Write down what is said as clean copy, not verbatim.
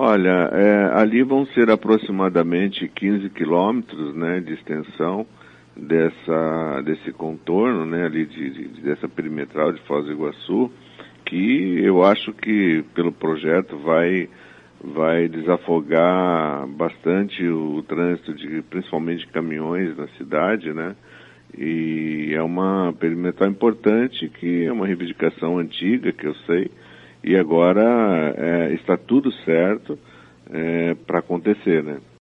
Olha, ali vão ser aproximadamente 15 quilômetros, né, de extensão desse contorno, né, ali dessa perimetral de Foz do Iguaçu, que eu acho que pelo projeto vai desafogar bastante o trânsito principalmente de caminhões na cidade, né? E é uma perimetral importante, que é uma reivindicação antiga, que eu sei, e agora está tudo certo para acontecer, né?